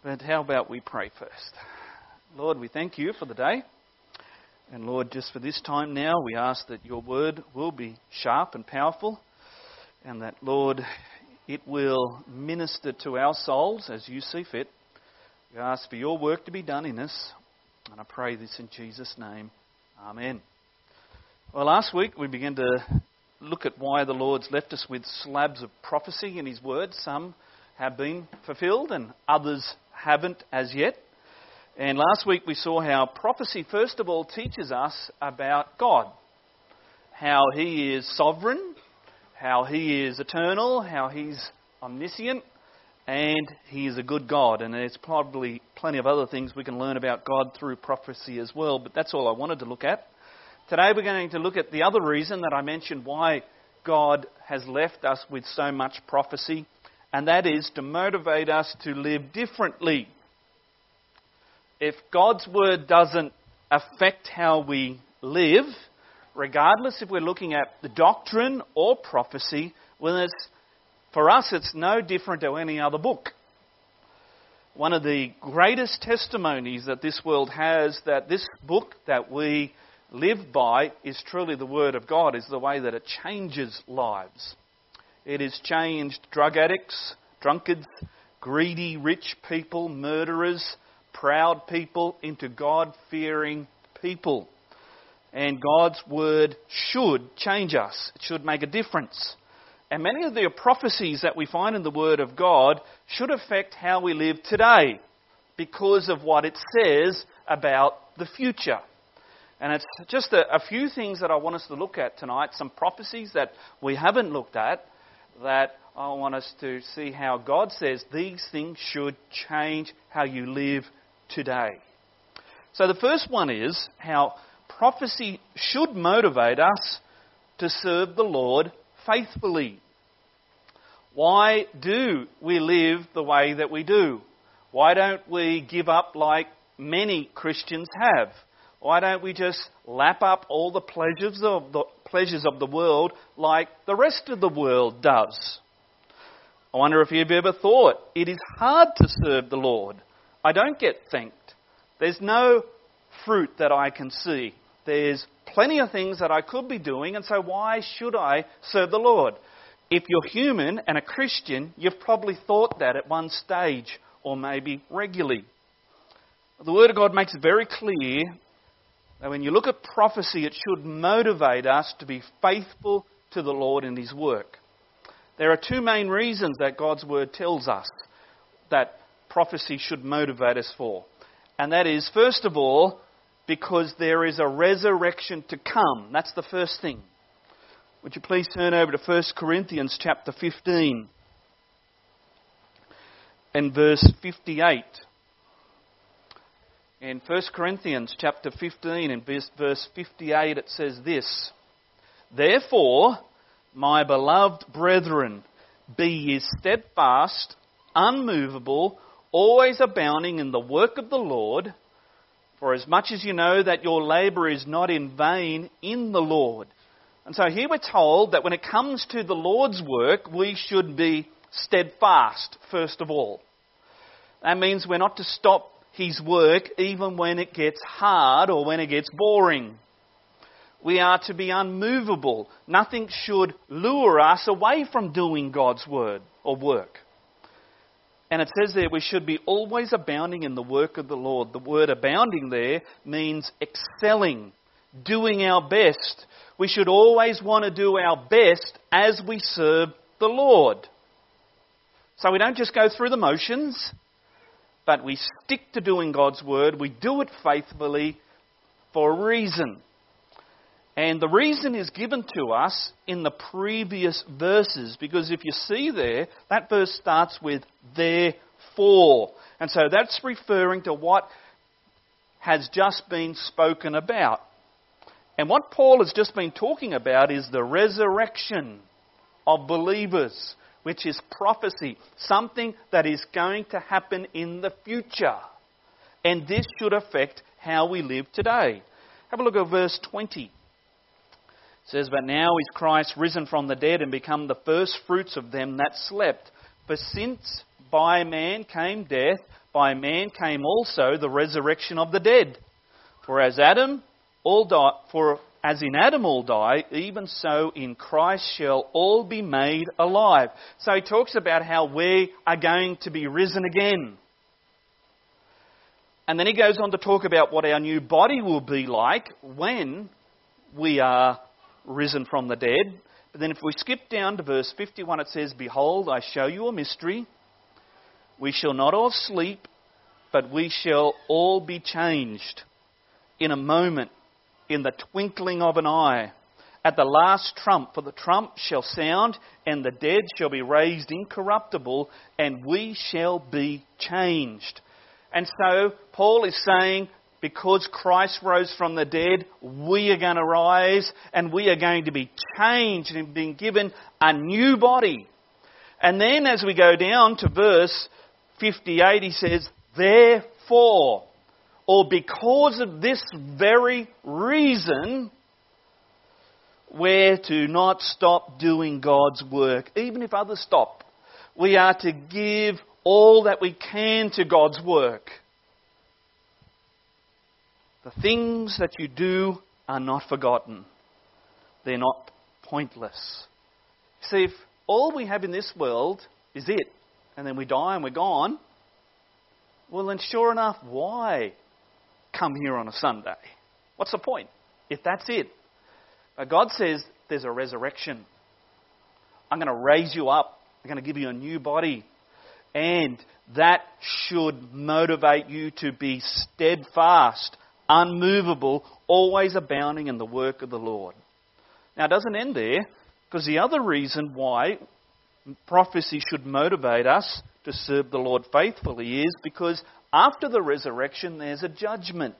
But how about we pray first? Lord, we thank you for the day. And Lord, just for this time now, we ask that your word will be sharp and powerful. And that, Lord, it will minister to our souls as you see fit. We ask for your work to be done in us. And I pray this in Jesus' name. Amen. Well, last week we began to look at why the Lord's left us with slabs of prophecy in his word. Some have been fulfilled and others haven't as yet. And last week we saw how prophecy first of all teaches us about God. How he is sovereign, how he is eternal, how he's omniscient, and he is a good God. And there's probably plenty of other things we can learn about God through prophecy as well, but that's all I wanted to look at. Today we're going to look at the other reason that I mentioned why God has left us with so much prophecy, and that is to motivate us to live differently. If God's word doesn't affect how we live, regardless if we're looking at the doctrine or prophecy, well, for us it's no different to any other book. One of the greatest testimonies that this world has that this book that we live by is truly the Word of God, is the way that it changes lives. It has changed drug addicts, drunkards, greedy, rich people, murderers, proud people into God-fearing people. And God's Word should change us. It should make a difference. And many of the prophecies that we find in the Word of God should affect how we live today because of what it says about the future. And it's just a few things that I want us to look at tonight, some prophecies that we haven't looked at, that I want us to see how God says these things should change how you live today. So the first one is how prophecy should motivate us to serve the Lord faithfully. Why do we live the way that we do? Why don't we give up like many Christians have? Why don't we just lap up all the pleasures of the world like the rest of the world does? I wonder if you've ever thought it is hard to serve the Lord. I don't get thanked. There's no fruit that I can see. There's plenty of things that I could be doing, and so why should I serve the Lord? If you're human and a Christian, you've probably thought that at one stage, or maybe regularly. The Word of God makes it very clear that when you look at prophecy, it should motivate us to be faithful to the Lord in his work. There are two main reasons that God's Word tells us that prophecy should motivate us for. And that is, first of all, because there is a resurrection to come. That's the first thing. Would you please turn over to 1 Corinthians chapter 15 and verse 58. In 1 Corinthians chapter 15 and verse 58 it says this: Therefore, my beloved brethren, be ye steadfast, unmovable, always abounding in the work of the Lord, for as much as you know that your labour is not in vain in the Lord. And so here we're told that when it comes to the Lord's work, we should be steadfast, first of all. That means we're not to stop his work even when it gets hard or when it gets boring. We are to be unmovable. Nothing should lure us away from doing God's word or work. And it says there we should be always abounding in the work of the Lord. The word abounding there means excelling, doing our best. We should always want to do our best as we serve the Lord. So we don't just go through the motions, but we stick to doing God's word. We do it faithfully for a reason. And the reason is given to us in the previous verses. Because if you see there, that verse starts with therefore. And so that's referring to what has just been spoken about. And what Paul has just been talking about is the resurrection of believers, which is prophecy, something that is going to happen in the future. And this should affect how we live today. Have a look at verse 20. It says, But now is Christ risen from the dead and become the first fruits of them that slept. For since by man came death, by man came also the resurrection of the dead. For as in Adam all die, even so in Christ shall all be made alive. So he talks about how we are going to be risen again. And then he goes on to talk about what our new body will be like when we are risen from the dead. But then if we skip down to verse 51, it says, Behold, I show you a mystery. We shall not all sleep, but we shall all be changed in a moment, in the twinkling of an eye, at the last trump. For the trump shall sound, and the dead shall be raised incorruptible, and we shall be changed. And so Paul is saying, because Christ rose from the dead, we are going to rise and we are going to be changed and being given a new body. And then as we go down to verse 58, he says, Therefore, or because of this very reason, we're to not stop doing God's work. Even if others stop, we are to give all that we can to God's work. The things that you do are not forgotten. They're not pointless. See, if all we have in this world is it, and then we die and we're gone, well then sure enough, why come here on a Sunday? What's the point if that's it? But God says there's a resurrection. I'm going to raise you up. I'm going to give you a new body. And that should motivate you to be steadfast, unmovable, always abounding in the work of the Lord. Now it doesn't end there, because the other reason why prophecy should motivate us to serve the Lord faithfully is because after the resurrection there's a judgment.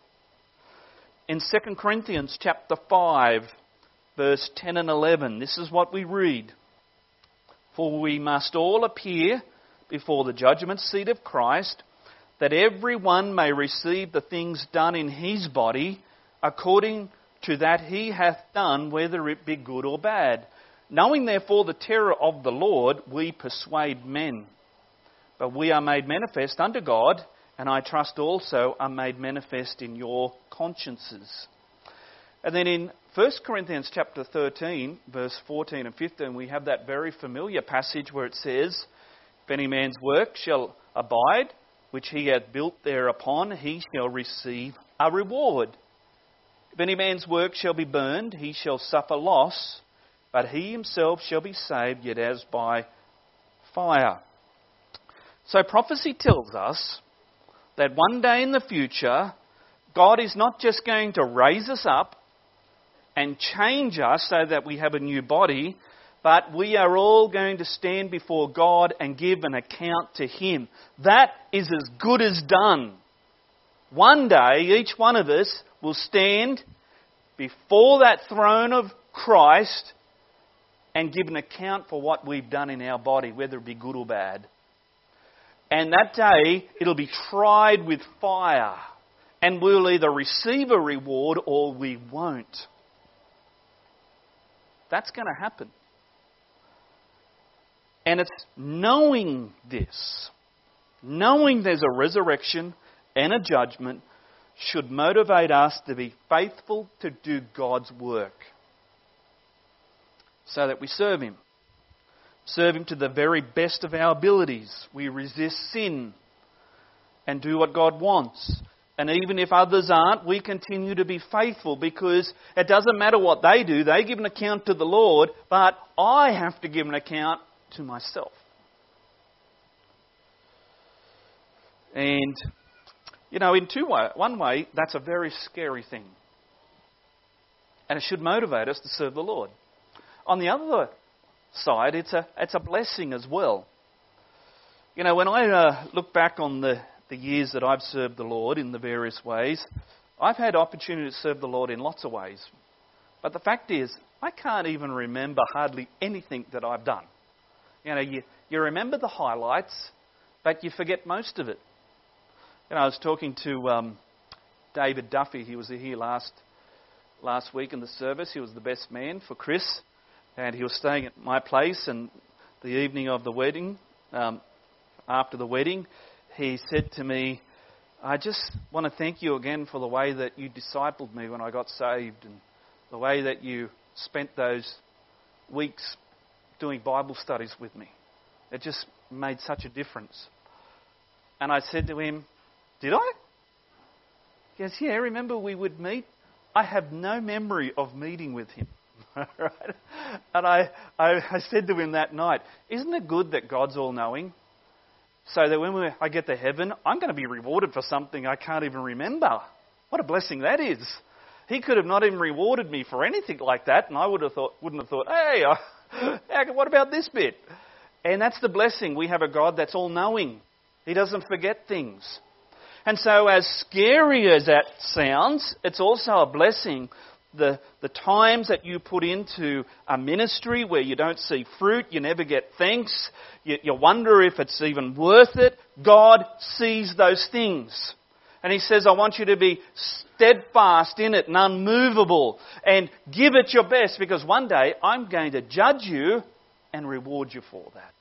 In 2 Corinthians chapter 5, verse 10 and 11, this is what we read. For we must all appear before the judgment seat of Christ, that every one may receive the things done in his body according to that he hath done, whether it be good or bad. Knowing therefore the terror of the Lord, we persuade men. But we are made manifest unto God, and I trust also are made manifest in your consciences. And then in 1 Corinthians chapter 13, verse 14 and 15, we have that very familiar passage where it says, If any man's work shall abide, which he hath built thereupon, he shall receive a reward. If any man's work shall be burned, he shall suffer loss, but he himself shall be saved, yet as by fire. So prophecy tells us that one day in the future, God is not just going to raise us up and change us so that we have a new body, but we are all going to stand before God and give an account to Him. That is as good as done. One day, each one of us will stand before that throne of Christ and give an account for what we've done in our body, whether it be good or bad. And that day, it'll be tried with fire. And we'll either receive a reward or we won't. That's going to happen. And it's knowing this, knowing there's a resurrection and a judgment, should motivate us to be faithful to do God's work so that we serve Him. Serve Him to the very best of our abilities. We resist sin and do what God wants. And even if others aren't, we continue to be faithful, because it doesn't matter what they do. They give an account to the Lord, but I have to give an account to myself. And, you know, in one way, that's a very scary thing. And it should motivate us to serve the Lord. On the other side, it's a blessing as well. You know, when I look back on the years that I've served the Lord in the various ways, I've had opportunity to serve the Lord in lots of ways. But the fact is, I can't even remember hardly anything that I've done. You know, you remember the highlights, but you forget most of it. You know, I was talking to David Duffy. He was here last week in the service. He was the best man for Chris, and he was staying at my place. And the evening of the wedding, after the wedding, he said to me, I just want to thank you again for the way that you discipled me when I got saved and the way that you spent those weeks doing Bible studies with me. It just made such a difference. And I said to him, did I? He goes, yeah, remember we would meet? I have no memory of meeting with him. Right? And I said to him that night, isn't it good that God's all-knowing? So that when I get to heaven, I'm going to be rewarded for something I can't even remember. What a blessing that is. He could have not even rewarded me for anything like that, and I wouldn't have thought, hey, what about this bit? And that's the blessing. We have a God that's all-knowing. He doesn't forget things. And so as scary as that sounds, it's also a blessing. The times that you put into a ministry where you don't see fruit, you never get thanks, you wonder if it's even worth it, God sees those things. And He says, I want you to be steadfast in it and unmovable and give it your best, because one day I'm going to judge you and reward you for that.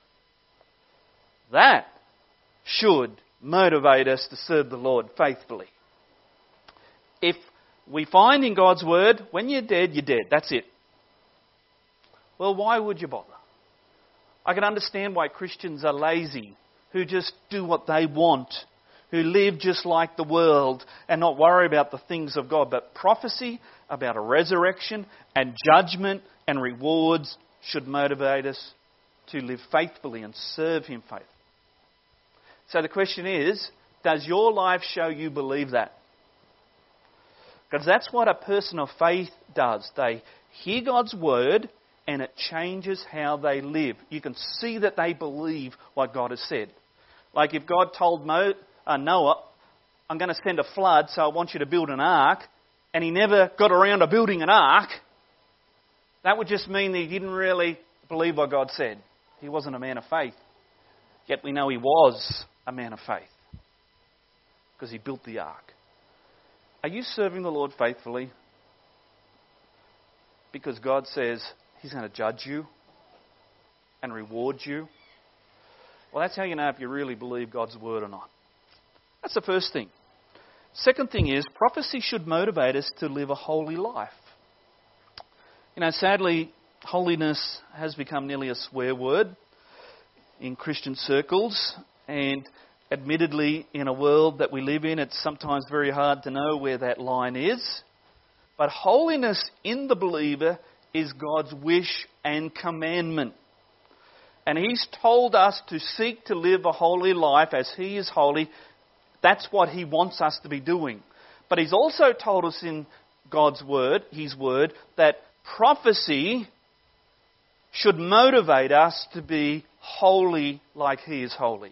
That should motivate us to serve the Lord faithfully. If we find in God's Word, when you're dead, you're dead. That's it. Well, why would you bother? I can understand why Christians are lazy, who just do what they want, who live just like the world and not worry about the things of God. But prophecy about a resurrection and judgment and rewards should motivate us to live faithfully and serve Him faithfully. So the question is, does your life show you believe that? Because that's what a person of faith does. They hear God's Word and it changes how they live. You can see that they believe what God has said. Like if God told Noah, I'm going to send a flood, so I want you to build an ark, and he never got around to building an ark, that would just mean that he didn't really believe what God said. He wasn't a man of faith. Yet we know he was a man of faith because he built the ark. Are you serving the Lord faithfully? Because God says He's going to judge you and reward you. Well, that's how you know if you really believe God's Word or not. That's the first thing. Second thing is, prophecy should motivate us to live a holy life. You know, sadly, holiness has become nearly a swear word in Christian circles, and admittedly, in a world that we live in, it's sometimes very hard to know where that line is. But holiness in the believer is God's wish and commandment. And He's told us to seek to live a holy life as He is holy. That's what He wants us to be doing. But He's also told us in God's Word, His Word, that prophecy should motivate us to be holy like He is holy.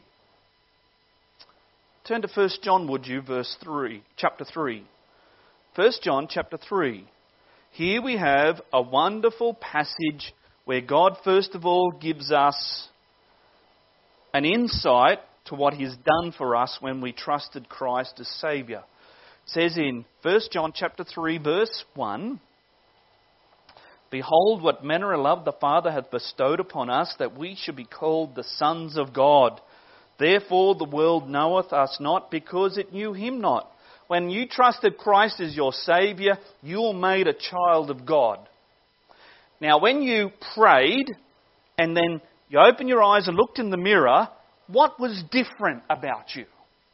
Turn to 1 John, would you, chapter 3. 1 John chapter 3. Here we have a wonderful passage where God first of all gives us an insight to what He's done for us when we trusted Christ as Saviour. It says in 1 John chapter 3 verse 1, Behold, what manner of love the Father hath bestowed upon us, that we should be called the sons of God. Therefore the world knoweth us not, because it knew Him not. When you trusted Christ as your Saviour, you were made a child of God. Now when you prayed, and then you opened your eyes and looked in the mirror, what was different about you?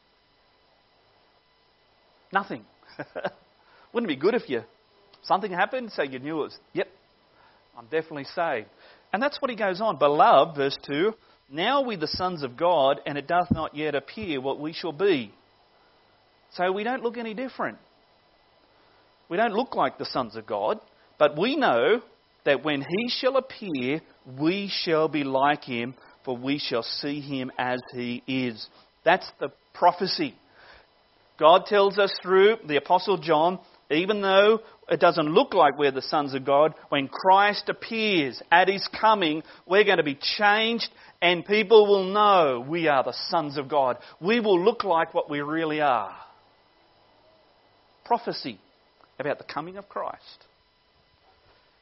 Nothing. Wouldn't it be good if something happened, so you knew it was, yep, I'm definitely saved. And that's what he goes on. Beloved, verse 2, now we the sons of God, and it doth not yet appear what we shall be. So we don't look any different. We don't look like the sons of God, but we know that when He shall appear, we shall be like Him, for we shall see Him as He is. That's the prophecy. God tells us through the Apostle John, even though it doesn't look like we're the sons of God, when Christ appears at His coming, we're going to be changed and people will know we are the sons of God. We will look like what we really are. Prophecy about the coming of Christ.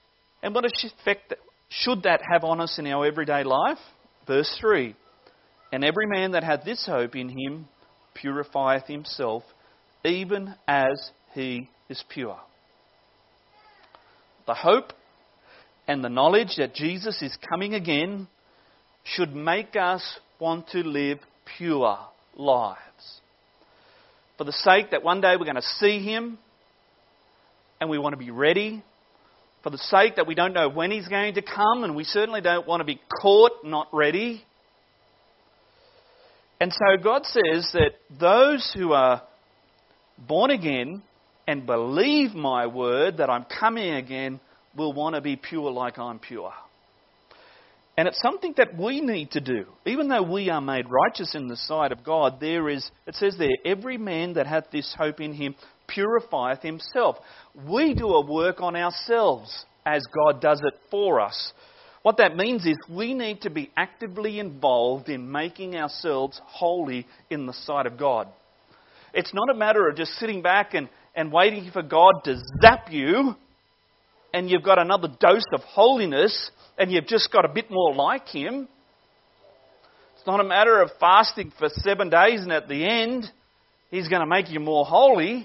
And what effect should that have on us in our everyday life? Verse 3. And every man that hath this hope in him purifieth himself, even as he is pure. The hope and the knowledge that Jesus is coming again should make us want to live pure lives. For the sake that one day we're going to see him and we want to be ready. For the sake that we don't know when he's going to come and we certainly don't want to be caught not ready. And so God says that those who are born again and believe my word that I'm coming again will want to be pure like I'm pure. And it's something that we need to do. Even though we are made righteous in the sight of God, it says there, every man that hath this hope in him purifieth himself. We do a work on ourselves as God does it for us. What that means is we need to be actively involved in making ourselves holy in the sight of God. It's not a matter of just sitting back and waiting for God to zap you and you've got another dose of holiness and you've just got a bit more like him. It's not a matter of fasting for 7 days and at the end he's going to make you more holy.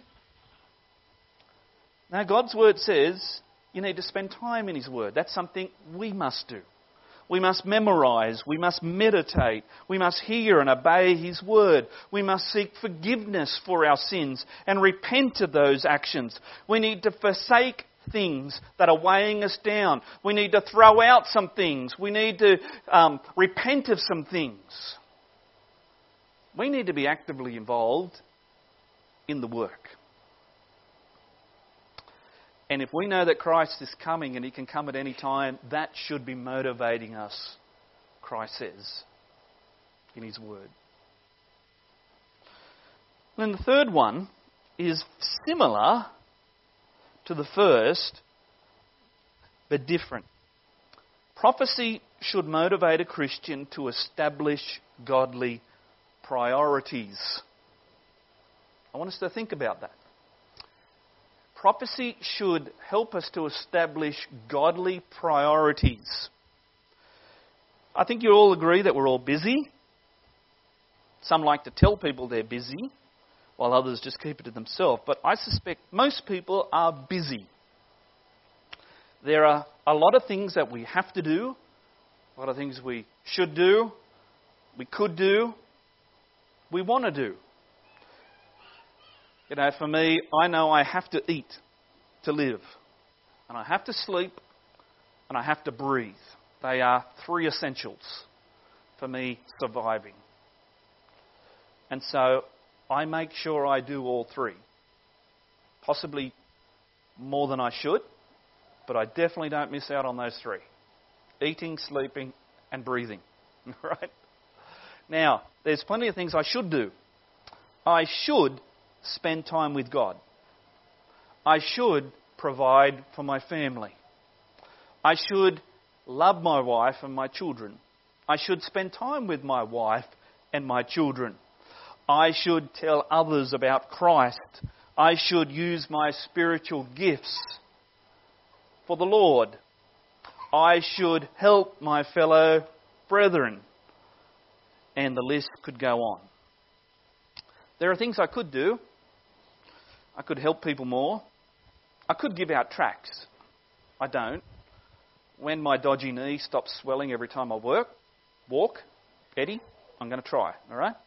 Now God's word says you need to spend time in his word. That's something we must do. We must memorize. We must meditate. We must hear and obey his word. We must seek forgiveness for our sins and repent of those actions. We need to forsake things that are weighing us down. We need to throw out some things. We need to repent of some things. We need to be actively involved in the work. And if we know that Christ is coming and he can come at any time, that should be motivating us, Christ says in his word. Then the third one is similar to the first, but different. Prophecy should motivate a Christian to establish godly priorities. I want us to think about that. Prophecy should help us to establish godly priorities. I think you all agree that we're all busy. Some like to tell people they're busy, while others just keep it to themselves. But I suspect most people are busy. There are a lot of things that we have to do, a lot of things we should do, we could do, we want to do. You know, for me, I know I have to eat to live. And I have to sleep. And I have to breathe. They are 3 essentials for me surviving. And so I make sure I do all 3. Possibly more than I should. But I definitely don't miss out on those 3. Eating, sleeping and breathing. Right? Now, there's plenty of things I should do. I should spend time with God. I should provide for my family. I should love my wife and my children. I should spend time with my wife and my children. I should tell others about Christ. I should use my spiritual gifts for the Lord. I should help my fellow brethren. And the list could go on. There are things I could do. I could help people more. I could give out tracts. I don't. When my dodgy knee stops swelling every time I walk, Eddie, I'm going to try, all right?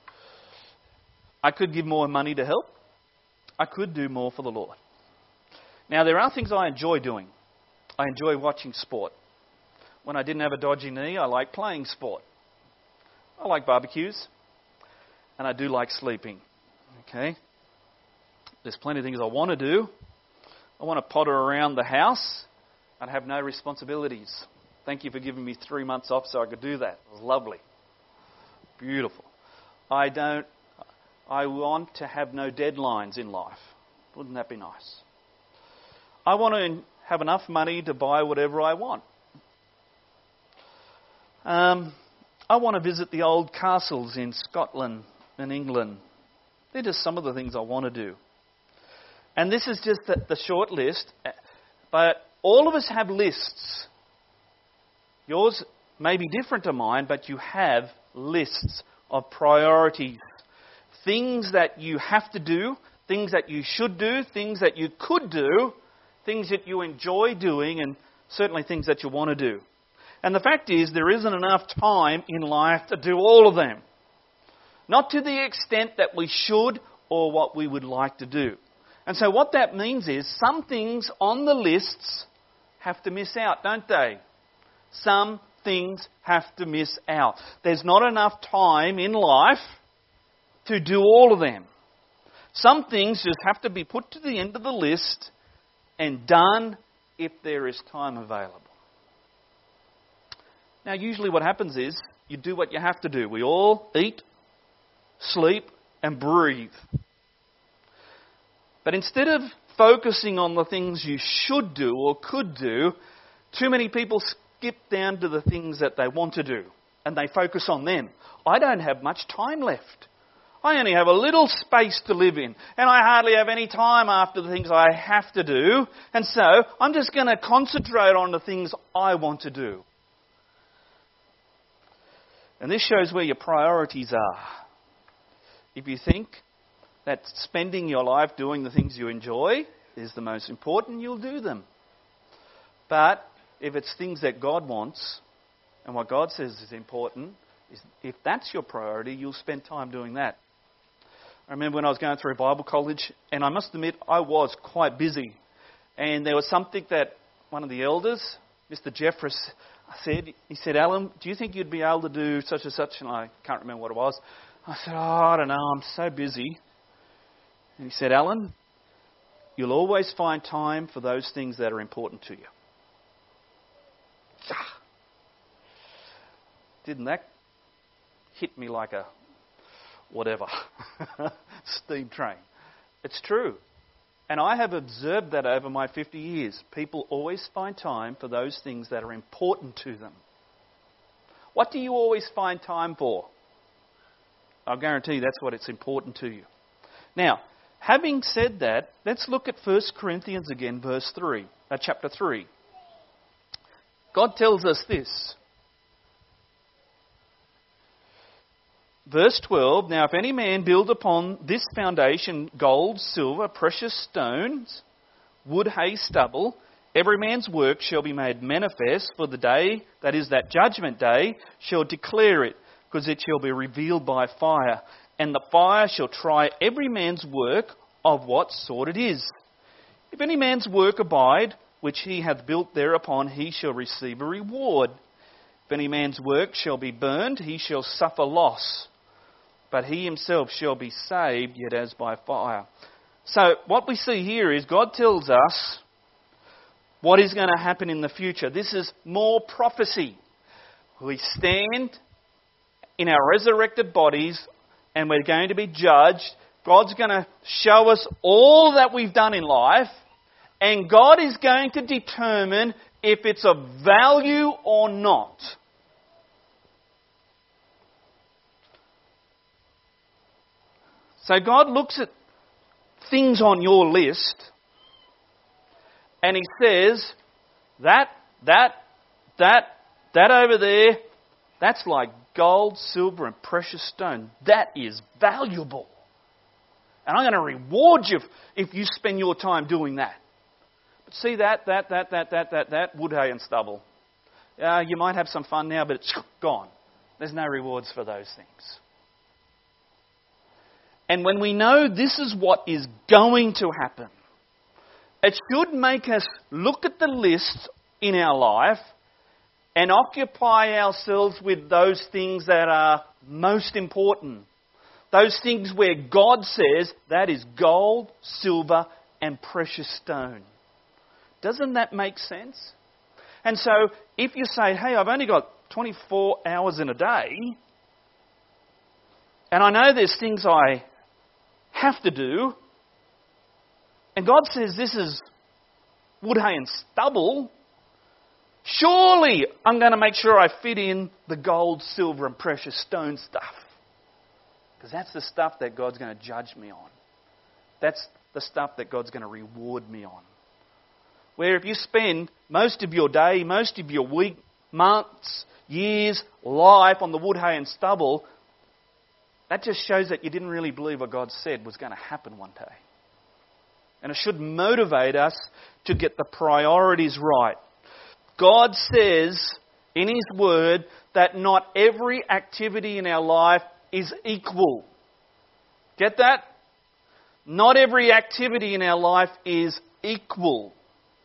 I could give more money to help. I could do more for the Lord. Now, there are things I enjoy doing. I enjoy watching sport. When I didn't have a dodgy knee, I like playing sport. I like barbecues. And I do like sleeping. Okay? There's plenty of things I want to do. I want to potter around the house and have no responsibilities. Thank you for giving me 3 months off so I could do that. It was lovely. Beautiful. I want to have no deadlines in life. Wouldn't that be nice? I want to have enough money to buy whatever I want. I want to visit the old castles in Scotland and England. They're just some of the things I want to do. And this is just the short list. But all of us have lists. Yours may be different to mine, but you have lists of priorities. Things that you have to do, things that you should do, things that you could do, things that you enjoy doing, and certainly things that you want to do. And the fact is, there isn't enough time in life to do all of them. Not to the extent that we should or what we would like to do. And so what that means is some things on the lists have to miss out, don't they? Some things have to miss out. There's not enough time in life to do all of them. Some things just have to be put to the end of the list and done if there is time available. Now, usually what happens is you do what you have to do. We all eat, sleep, and breathe. But instead of focusing on the things you should do or could do, too many people skip down to the things that they want to do and they focus on them. I don't have much time left. I only have a little space to live in, and I hardly have any time after the things I have to do, and so I'm just going to concentrate on the things I want to do. And this shows where your priorities are. If you think that spending your life doing the things you enjoy is the most important, you'll do them. But if it's things that God wants, and what God says is important, if that's your priority, you'll spend time doing that. I remember when I was going through Bible college, and I must admit I was quite busy. And there was something that one of the elders, Mr. Jeffress, said. He said, "Alan, do you think you'd be able to do such and such?" And I can't remember what it was. I said, I don't know, I'm so busy. And he said, "Alan, you'll always find time for those things that are important to you." Didn't that hit me like a whatever, steam train? It's true. And I have observed that over my 50 years. People always find time for those things that are important to them. What do you always find time for? I'll guarantee that's what it's important to you. Now, having said that, let's look at 1 Corinthians again, chapter 3. God tells us this. Verse 12, "Now if any man build upon this foundation gold, silver, precious stones, wood, hay, stubble, every man's work shall be made manifest, for the day, that is that judgment day, shall declare it, because it shall be revealed by fire. And the fire shall try every man's work of what sort it is. If any man's work abide, which he hath built thereupon, he shall receive a reward. If any man's work shall be burned, he shall suffer loss. But he himself shall be saved, yet as by fire." So what we see here is God tells us what is going to happen in the future. This is more prophecy. We stand in our resurrected bodies and we're going to be judged. God's going to show us all that we've done in life, and God is going to determine if it's of value or not. So God looks at things on your list and He says, that over there, that's like gold, silver and precious stone. That is valuable. And I'm going to reward you if you spend your time doing that. But see that, wood, hay and stubble. You might have some fun now, but it's gone. There's no rewards for those things. And when we know this is what is going to happen, it should make us look at the list in our life and occupy ourselves with those things that are most important. Those things where God says that is gold, silver and precious stone. Doesn't that make sense? And so if you say, hey, I've only got 24 hours in a day, and I know there's things I have to do, and God says this is wood, hay and stubble, surely I'm going to make sure I fit in the gold, silver and precious stone stuff. Because that's the stuff that God's going to judge me on. That's the stuff that God's going to reward me on. Where if you spend most of your day, most of your week months, years, life on the wood, hay and stubble, that just shows that you didn't really believe what God said was going to happen one day. And it should motivate us to get the priorities right. God says in His Word that not every activity in our life is equal. Get that? Not every activity in our life is equal.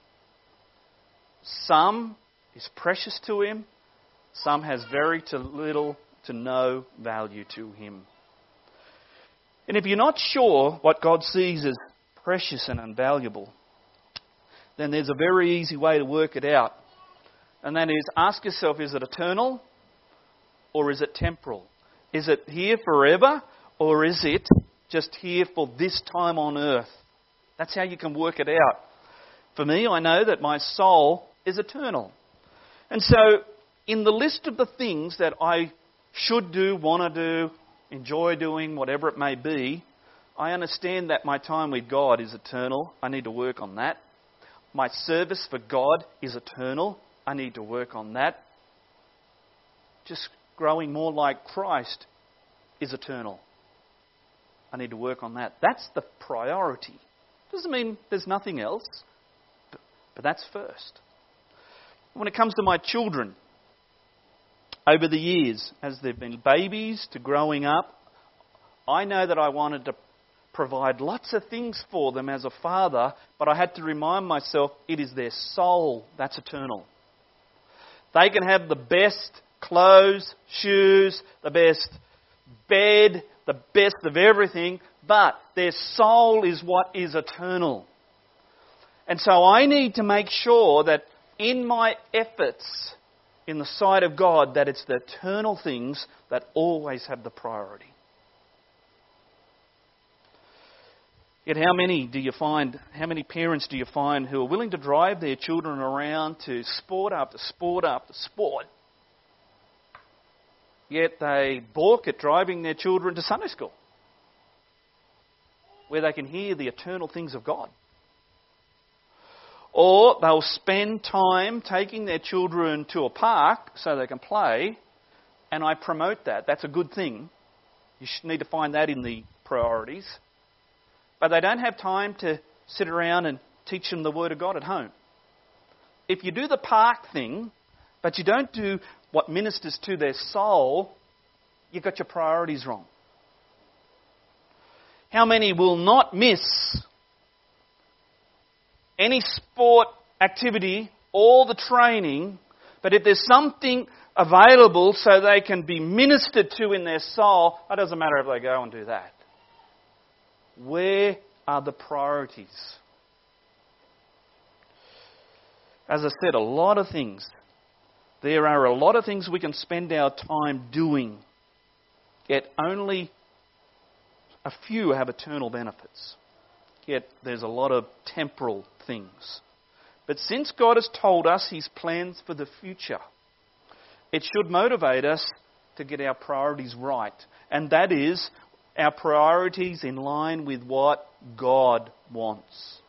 Some is precious to Him. Some has very little to no value to Him. And if you're not sure what God sees as precious and invaluable, then there's a very easy way to work it out. And that is, ask yourself, is it eternal or is it temporal? Is it here forever or is it just here for this time on earth? That's how you can work it out. For me, I know that my soul is eternal. And so, in the list of the things that I should do, want to do, enjoy doing, whatever it may be, I understand that my time with God is eternal. I need to work on that. My service for God is eternal. I need to work on that. Just growing more like Christ is eternal. I need to work on that. That's the priority. Doesn't mean there's nothing else, but that's first. When it comes to my children, over the years, as they've been babies to growing up, I know that I wanted to provide lots of things for them as a father, but I had to remind myself it is their soul that's eternal. They can have the best clothes, shoes, the best bed, the best of everything, but their soul is what is eternal. And so I need to make sure that in my efforts in the sight of God, that it's the eternal things that always have the priority. Yet how many parents do you find who are willing to drive their children around to sport after sport after sport, yet they balk at driving their children to Sunday school, where they can hear the eternal things of God? Or they'll spend time taking their children to a park so they can play, and I promote that. That's a good thing. You need to find that in the priorities. But they don't have time to sit around and teach them the Word of God at home. If you do the park thing, but you don't do what ministers to their soul, you've got your priorities wrong. How many will not miss any sport activity, all the training, but if there's something available so they can be ministered to in their soul, it doesn't matter if they go and do that. Where are the priorities? As I said, a lot of things. There are a lot of things we can spend our time doing, yet only a few have eternal benefits. Yet there's a lot of temporal things. But since God has told us His plans for the future, it should motivate us to get our priorities right. And that is our priorities in line with what God wants.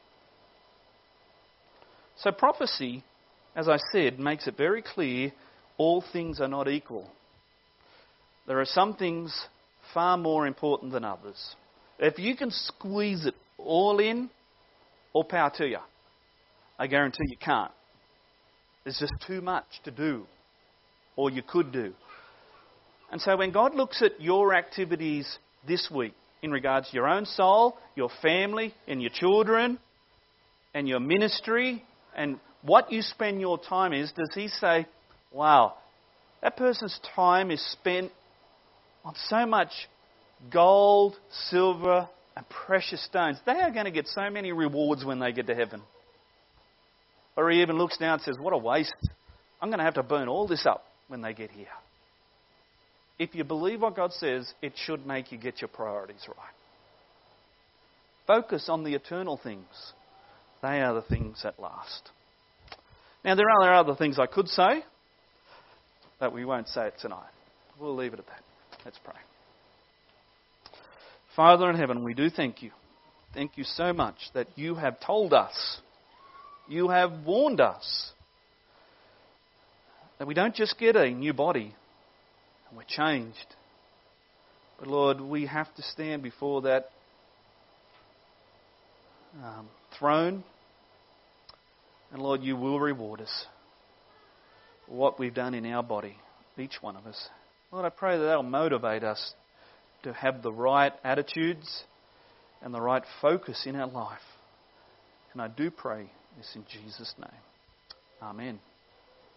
So prophecy, as I said, makes it very clear all things are not equal. There are some things far more important than others. If you can squeeze it all in, all power to you. I guarantee you can't. There's just too much to do, or you could do. And so when God looks at your activities this week in regards to your own soul, your family, and your children, and your ministry, and what you spend your time is, does He say, wow, that person's time is spent on so much gold, silver, and precious stones. They are going to get so many rewards when they get to heaven. Or He even looks down and says, what a waste. I'm going to have to burn all this up when they get here. If you believe what God says, it should make you get your priorities right. Focus on the eternal things. They are the things that last. Now, there are other things I could say, but we won't say it tonight. We'll leave it at that. Let's pray. Father in heaven, we do thank you. Thank you so much that you have told us, you have warned us that we don't just get a new body and we're changed. But Lord, we have to stand before that throne. And Lord, you will reward us for what we've done in our body, each one of us. Lord, I pray that will motivate us to have the right attitudes and the right focus in our life. And I do pray this in Jesus' name. Amen.